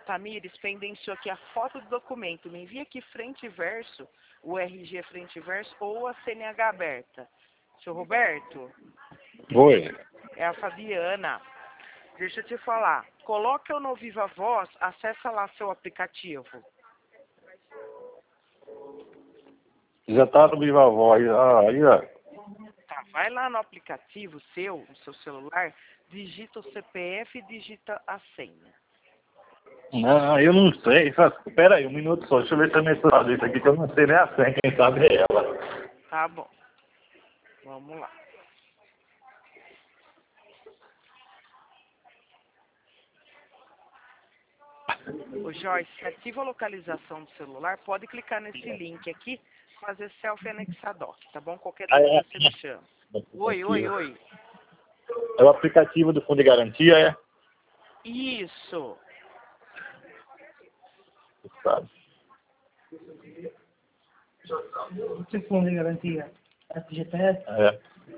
Tamires pendenciou aqui a foto do documento. Me envia aqui frente e verso, o RG frente e verso ou a CNH aberta. Seu Roberto? Oi. É a Fabiana. Deixa eu te falar. Coloca eu no Viva Voz, acessa lá seu aplicativo. Já tá no Viva Voz. Aí, ó. Tá, vai lá no aplicativo seu, no seu celular, digita o CPF e digita a senha. Não, eu não sei. Espera aí, um minuto só. Deixa eu ver se eu mensurar isso aqui, que eu não sei nem a senha. Quem sabe é ela. Tá bom. Vamos lá. Ô Joyce, ativa a localização do celular, pode clicar nesse link aqui, fazer selfie e anexar doc, tá bom? Qualquer dúvida você me chama. Oi. É o aplicativo do Fundo de Garantia, é? Isso. Sabe. Esse Fundo de Garantia FGTS, É.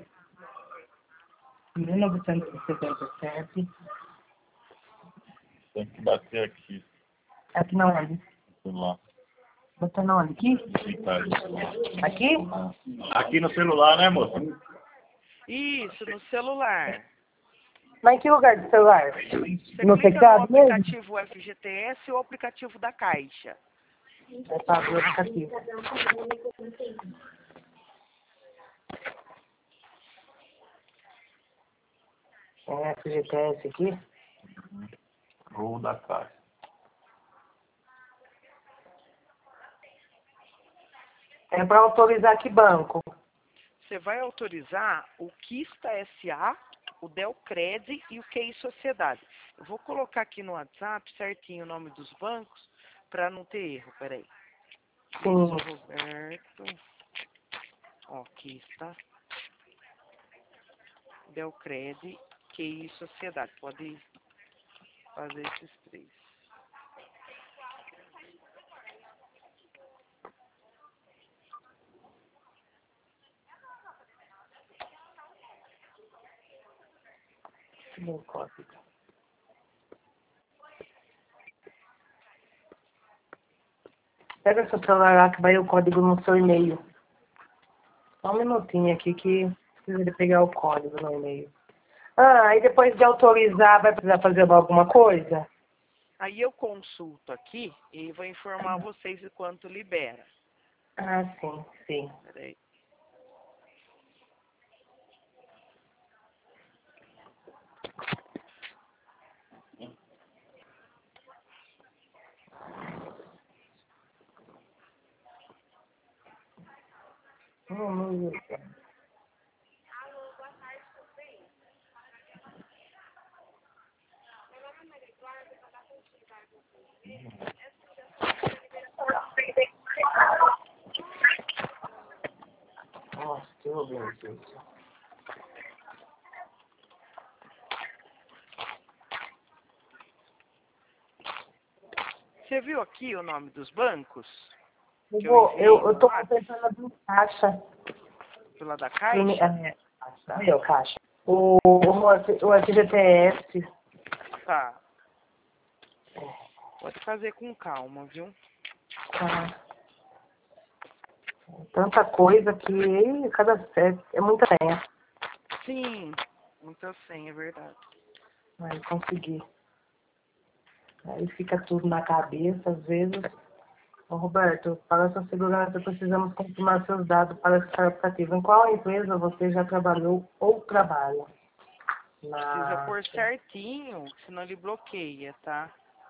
1977, Tem que bater aqui. aqui na onde? Celular. Botar na onde? Aqui? Aqui? Aqui no celular, né, moça? Isso, no celular. Mas em que lugar do celular? Você No clica no teclado mesmo? aplicativo FGTS ou aplicativo da Caixa. É para o aplicativo. É FGTS aqui? Ou da Caixa. É para autorizar que banco? Você vai autorizar o Quista SA, o Delcred e o QI Sociedade. Eu vou colocar aqui no WhatsApp certinho o nome dos bancos para não ter erro. Peraí. Sim. Roberto. Ó, Quista, Delcred, QI Sociedade. Pode fazer esses três. Meu código. Pega seu celular lá que vai o código no seu e-mail. Só um minutinho aqui que precisa de pegar o código no e-mail. E depois de autorizar, vai precisar fazer alguma coisa? Aí eu consulto aqui e vou informar vocês de quanto libera. Sim. Peraí. Não. Nossa, que horror isso. Você viu aqui o nome dos bancos? Eu tô pensando no caixa. Pela da Caixa? Meu caixa. O FGTS. Tá. Pode fazer com calma, viu? Tá. Tanta coisa que cada é muita senha. Sim, muita senha, é verdade. Aí consegui. Aí fica tudo na cabeça, às vezes. Ô, Roberto, para sua segurança, precisamos confirmar seus dados para esse aplicativo. Em qual empresa você já trabalhou ou trabalha? Precisa pôr certinho, senão ele bloqueia, tá?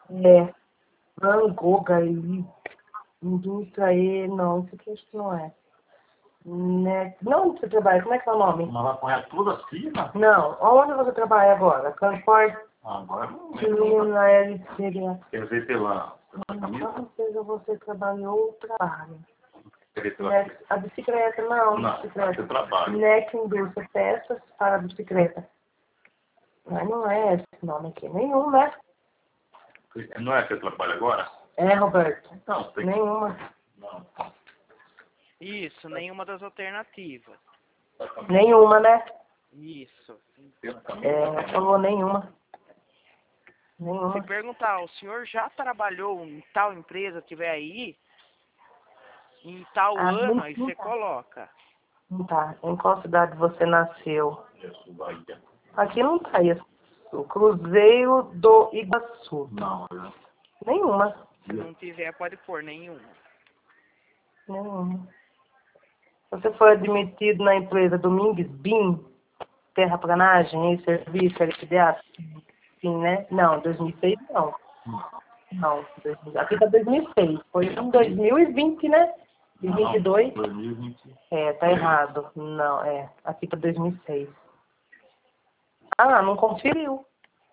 Angoga e Indústria E, não, isso aqui acho que não é. Não, onde você trabalha? Como é que é o nome? Mas vai pôr tudo assim, né? Não, onde você trabalha agora? Transporte? Agora não Na LCD. quer ver pela Qual camisa? empresa você trabalhou ou trabalha? Quer ver pela A bicicleta, não, Não, bicicleta. eu trabalho. NEC Indústria, peças para a bicicleta. Mas não é esse nome aqui. Nenhum, né? Não é que eu trabalho agora? É, Roberto. Não, tem Nenhuma. Não. Isso, nenhuma das alternativas. Nenhuma, né? Isso. Falou nenhuma. Nenhuma. Se perguntar, o senhor já trabalhou em tal empresa, tiver aí, em tal ano, aí você coloca. Não tá. Em qual cidade você nasceu? Aqui não tá isso. Cruzeiro do Iguaçu. Não, Nenhuma. Se não tiver, pode pôr nenhuma. Nenhuma. Você foi admitido na empresa Domingues BIM, terraplanagem e serviço LTDA? Sim, né? Não, 2006 não. Não, aqui tá 2006. Foi em 2020, né? E 22? 2020. É, tá errado. Não, aqui tá 2006. Ah, não conferiu.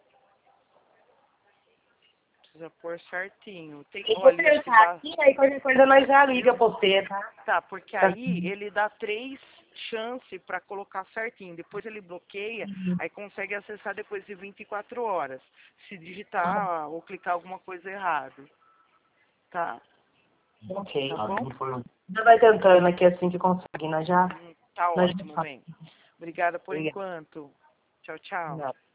Precisa pôr certinho. Tem, Eu vou olha, acho que pensar dá, aqui, aí qualquer coisa nós já liga pra você, tá? tá, porque aí ele dá 3 chances para colocar certinho. Depois ele bloqueia, aí consegue acessar depois de 24 horas. Se digitar ou clicar alguma coisa errado. Tá? Ok. Tá bom? Já vai tentando aqui assim que consegue, nós já. Tá Nós ótimo, já bem. Obrigada por Obrigada. enquanto. Tchau, tchau. Nada.